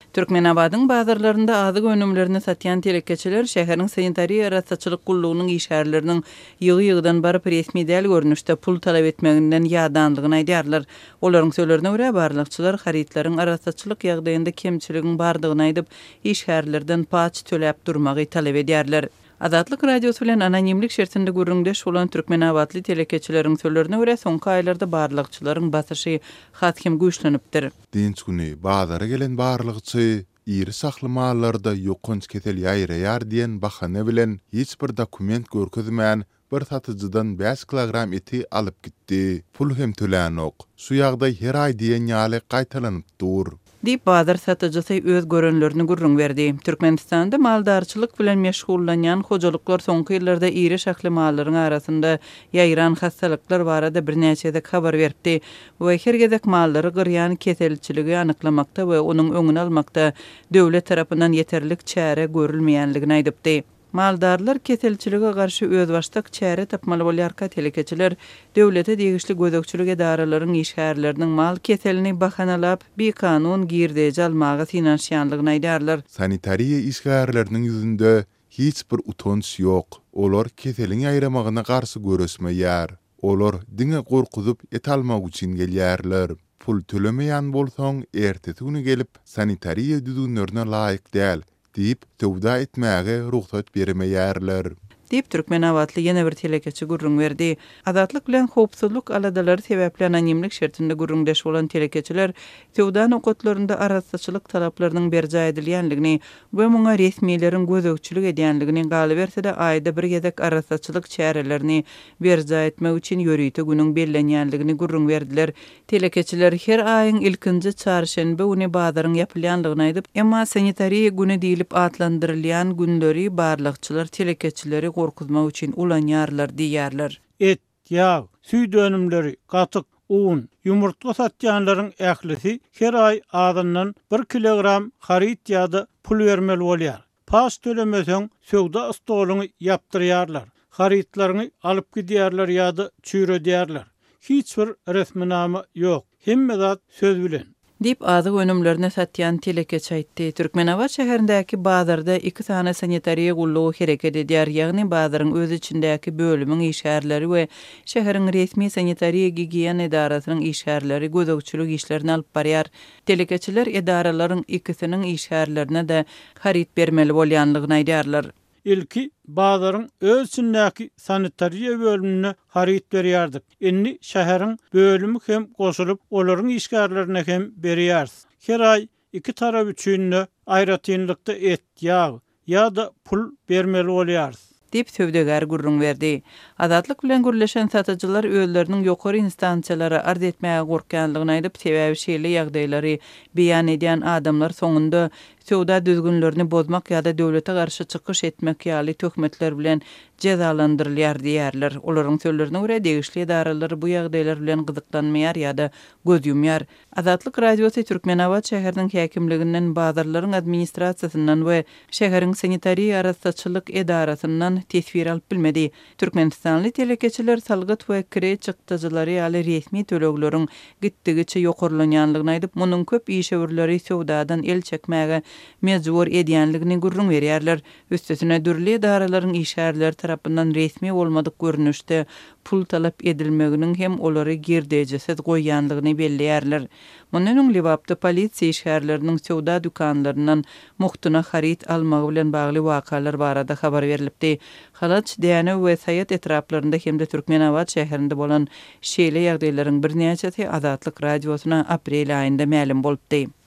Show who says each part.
Speaker 1: Türkmenabadyň bazarlarynda azyk önümlerini satýan telekeçiler şäheriň sanitariýa rahatçylyk gullugynyň işgärleriniň ýygy-ýygydan baryp resmi däl görnüşde pul talap etmeginden ýadanlygyny aýdýarlar. Olaryň söýlerine görä barlykçylar haritlaryň rahatçylyk ýagdaýynda kemçiligiň bardygyny aýdyp işgärlerden paç töläp durmagy talap edýärler. Azatlyk radiosu bilen anonimlik şertinde gürrüňdeş bolan Türkmenabadly telekeçileriň söýlerine görä soňky aýlarda barlykçylaryň basyşy hatkim güýçlenipdir.
Speaker 2: Dinç güni bazara gelen barlykçy iri sakly mallarda ýokunç ketel ýaýraýar diýen bahane bilen hiç bir dokument görkezmän bir satyjydan 5 kilogram eti alyp gitdi. Pul hem tölänok. Şu ýagdaý her aý diýen ýaly gaýtalanyp dur.
Speaker 1: Dip bazar satyjysy öz görünlerini gürrüň berdi. Türkmenistanda maldarçylyk bilen meşgullanýan hojalyklar soňky ýyllarda iri şähli mallaryň arasynda ýaýran hastalyklar barada birnäçe habar berdi. Bu hergedek mallary gyrýan keselçiligi anyklamakda we onuň öňüni almakda döwlet tarapyndan ýeterlik çäre görülmeýänligini aýdypdy. Maldarlar keselçilige garşy öz başlyk çäre tapmaly bolýarka telekeçiler döwlete degişli gözekçilik edaralaryň işgärleriniň mal keselini bahanalap bir kanun girdeje almagy finansiýanlygyny aýdýarlar.
Speaker 2: Sanitariýa işgärleriniň ýüzünde hiç bir utanç ýok. Olar keseliň aýramagyna garşy göresmeýär. Olar diňe gorkuzyp et almak üçin gelýärler. Pul tölemeýän bolsaň ertesi güni gelip sanitariýa düzgünlerine laýyk däl diýip tövda etmäge ruhsat bermeýärler.
Speaker 1: Dip Türkmenabadly ýene bir telekeçi gürrüň berdi. Azatlyk bilen howpsuzlyk aladalary sebäpli anonimlik şertinde gürrüňdeş bolan telekeçiler tövda nokatlarynda araççylyk talaplarynyň berja edilýänligini we muňa resmiýetleriň gözegçilik edýänligini galy berse-de aýda bir gezek araççylyk çärelerini berja etmek üçin ýörüýte günüň bellenýänligini gürrüň berdiler. Telekeçiler her aýyň ilkinji çarşembe güni bazaryň ýapylýanlygyny aýdyp, emma sanitariýa güni diýilip adlandyrylýan günleri barlykçylar telekeçileri gorkuzmak üçin ulanýarlar diýýärler.
Speaker 3: Et, ýağ, süýt önümleri, gatyk, un, ýumurtga satýanlaryň ählisi her aý adyndan 1 kilogram harit ýa-da pul bermeli bolýar. Pas tölemeseň söwda stoluny ýapdyrýarlar. Haritlaryny alyp gidýärler ýa-da çüýredýärler. Hiç bir resminama ýok. Hemme zat söz bilen.
Speaker 1: Dip azyk önümlerini satýan telekeçi aýtdy. Türkmenabad şäherindäki bazarda 2 tane sanitariýa gullugy hereket edýär, ýagny bazaryň öz içindäki bölümiň işgärleri we şäheriň resmi sanitariýa gigiýen edarasynyň işgärleri gözegçilik işlerini alyp barýar. Telekeçiler edaralaryň ikisiniň işgärlerine de harit bermeli bolýanlygyny aýdýarlar.
Speaker 3: İlki bazaryň öz içindäki sanitariýa bölümine harit berýärdik. Inni şäheriň bölümi hem goşulyp olaryň işgärlerine hem berýärs. Her aý iki tarap üçin aýratynlykda et, ýağ ýa-da pul bermeli bolýars.
Speaker 1: Dip sövdegar gürrüň berdi. Azatlyk bilen gürleşen satyjylar öýleriniň ýokary instansiýalara arz etmäge gorkanlygyny aýdyp sebäbi şeýle ýagdaýlary beýan edýän adamlar soňunda sowda düzgünlerini bozmak ýa-da döwlete garşy çykyş etmek ýaly töhmetler bilen cezalandyrylýar diýerler. Olaryň söýlerine görä degişli edaralary bu ýagdaýlar bilen gyzyklanmaýar ýa-da göz ýumýar. Azatlyk radiosu Türkmenabad şäheriniň häkimliginden bazarlaryň administrasiýasyndan we şäheriň sanitariýa araççylyk edarasynyň tesbir alyp bilmedi. Türkmenistanly telekeçiler salgyt we kire çykdyjylary ýaly resmi tölegleriň gitdigiçe ýokarlanýanlygyny aýdyp, munyň köp işewirleri sowdadan el çekmäge mejbur edýänligini gürrüň berýärler. Üstesine dürli edararyň işgärleri tarapyndan resmi bolmadyk görnüşde pul talap edilmeginiň hem olary girdejesiz goýýanlygyny belleýärler. Mundan öň Libapda polisiýa işgärleriniň sowda dükanlaryndan muhtuna harit almagy bilen bagly wakalar barada habar berilipdi. Halaç däne we Sayat etraplarynda hem de Türkmenabad şäherinde bolan şeýle ýagdaýlaryň birnäçesi Azatlyk radiosuna aprel aýynda ma'lum bolupdy.